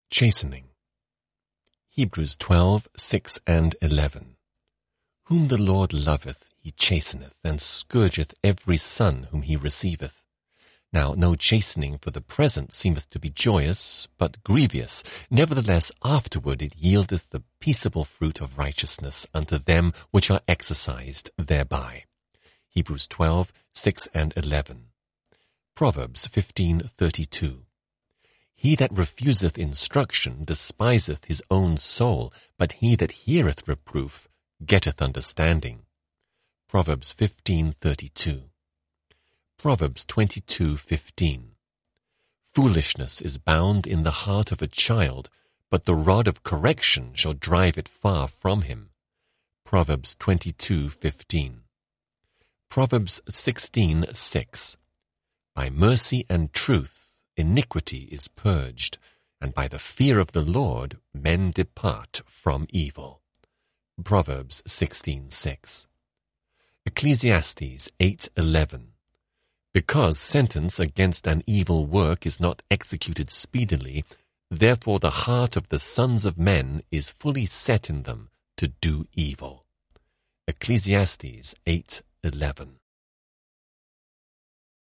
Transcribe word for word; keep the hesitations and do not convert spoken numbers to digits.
Chastening. Hebrews twelve, six and eleven. Whom the Lord loveth, he chasteneth, and scourgeth every son whom he receiveth. Now no chastening for the present seemeth to be joyous, but grievous. Nevertheless afterward it yieldeth the peaceable fruit of righteousness unto them which are exercised thereby. Hebrews twelve, six and eleven. Proverbs fifteen, thirty-two. He that refuseth instruction despiseth his own soul, but he that heareth reproof getteth understanding. Proverbs fifteen, thirty-two. Proverbs twenty-two, fifteen. Foolishness is bound in the heart of a child, but the rod of correction shall drive it far from him. Proverbs twenty-two, fifteen. Proverbs sixteen, six. By mercy and truth iniquity is purged, and by the fear of the Lord men depart from evil. Proverbs sixteen, six. Ecclesiastes eight, eleven. Because sentence against an evil work is not executed speedily, therefore the heart of the sons of men is fully set in them to do evil. Ecclesiastes eight, eleven.